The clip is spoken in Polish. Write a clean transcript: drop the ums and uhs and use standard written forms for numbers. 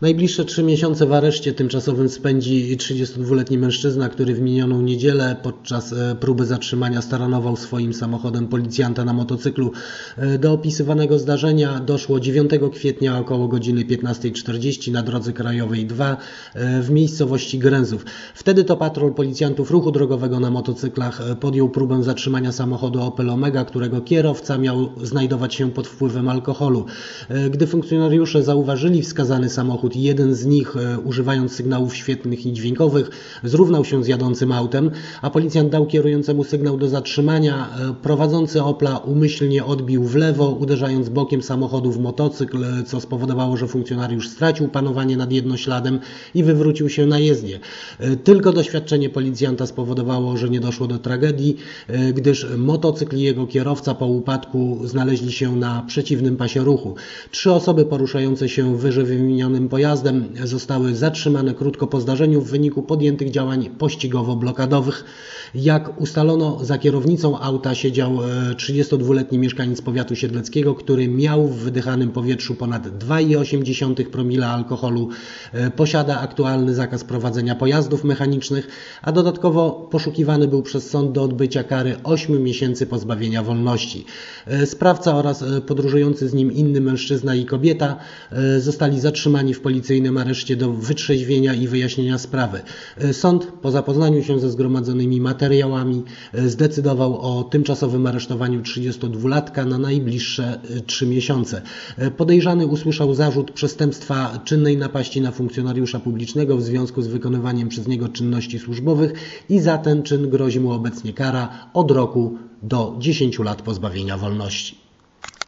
Najbliższe 3 miesiące w areszcie tymczasowym spędzi 32-letni mężczyzna, który w minioną niedzielę podczas próby zatrzymania staranował swoim samochodem policjanta na motocyklu. Do opisywanego zdarzenia doszło 9 kwietnia około godziny 15:40 na drodze krajowej 2 w miejscowości Gręzów. Wtedy to patrol policjantów ruchu drogowego na motocyklach podjął próbę zatrzymania samochodu Opel Omega, którego kierowca miał znajdować się pod wpływem alkoholu. Gdy funkcjonariusze zauważyli wskazany samochód, jeden z nich, używając sygnałów świetlnych i dźwiękowych, zrównał się z jadącym autem, a policjant dał kierującemu sygnał do zatrzymania. Prowadzący Opla umyślnie odbił w lewo, uderzając bokiem samochodu w motocykl, co spowodowało, że funkcjonariusz stracił panowanie nad jednośladem i wywrócił się na jezdnię. Tylko doświadczenie policjanta spowodowało, że nie doszło do tragedii, gdyż motocykl i jego kierowca po upadku znaleźli się na przeciwnym pasie ruchu. 3 osoby poruszające się wyżej wymienionym pojazdem zostały zatrzymane krótko po zdarzeniu w wyniku podjętych działań pościgowo-blokadowych. Jak ustalono, za kierownicą auta siedział 32-letni mieszkaniec powiatu siedleckiego, który miał w wydychanym powietrzu ponad 2,8 promila alkoholu, posiada aktualny zakaz prowadzenia pojazdów mechanicznych, a dodatkowo poszukiwany był przez sąd do odbycia kary 8 miesięcy pozbawienia wolności. Sprawca oraz podróżujący z nim inny mężczyzna i kobieta zostali zatrzymani w policyjnym areszcie do wytrzeźwienia i wyjaśnienia sprawy. Sąd, po zapoznaniu się ze zgromadzonymi materiałami, zdecydował o tymczasowym aresztowaniu 32-latka na najbliższe 3 miesiące. Podejrzany usłyszał zarzut przestępstwa czynnej napaści na funkcjonariusza publicznego w związku z wykonywaniem przez niego czynności służbowych i za ten czyn grozi mu obecnie kara od roku do 10 lat pozbawienia wolności.